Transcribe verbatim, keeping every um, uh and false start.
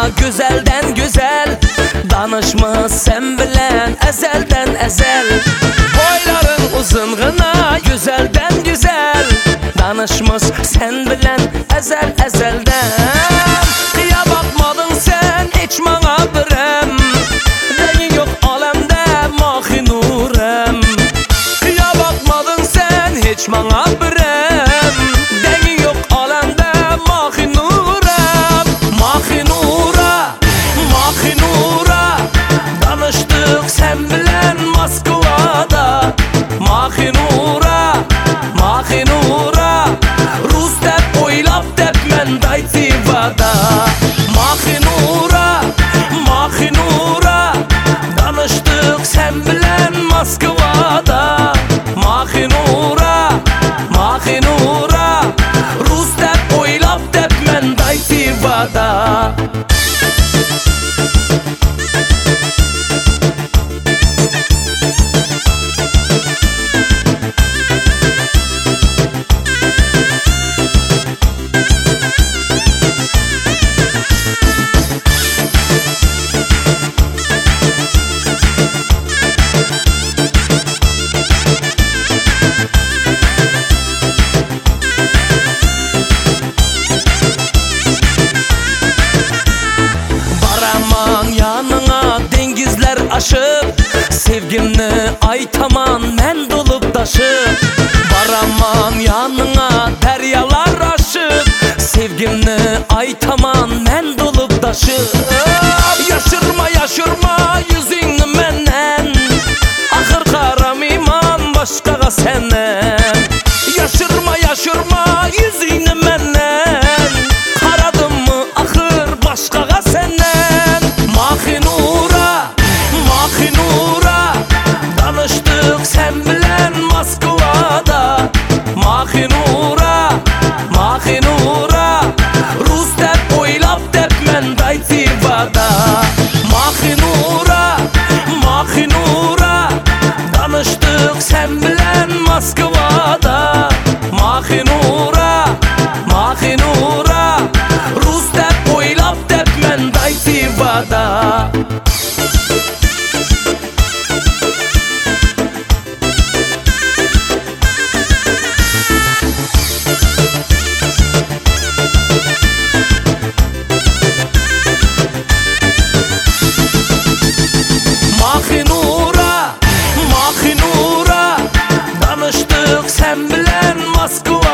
güzelden güzel, danışma sen bilen ezelden ezel. Boyların uzun gına güzelden güzel, danışmış sen bilen ezel ezelden. Kıya bakmadın sen hiç bana birem, deyin yok alemde mahi nurem. Kıya bakmadın sen hiç bana birem, deyin yok alemde mahi nurem. Mahi nura, mahi nura, danıştık sen bilen Moskova'da. Mahi nura, mahi nura, Rus dep oylap dep men daytivada. Mahi nura, mahi nura, danıştık sen bilen Moskova'da. Mahi nura, mahi nura, Rus dep oylap dep men daytivada. Aşıp sevgimni aytaman men dolup taşıp. Baraman yanına deryalar aşıp, sevgimni aytaman men dolup taşıp. Yaşırma yaşırma yüzüngni menden, ahır karamayman başkaga senden. Yaşırma yaşırma yüzüngni menden, karadım mı ahır başkaga senden. Mahi nura, mahi nura, danıştık sen bilen Moskova'da. Mahi nura, mahi nura, Rus dep oylap dep men daytivada. Mahi nura, mahi nura, danıştık sen bilen Moskova'da. Mahi nura, mahi nura, Rus dep oylap dep men daytivada. Mahi nura, mahi nura, danıştık sen bilen Moskova.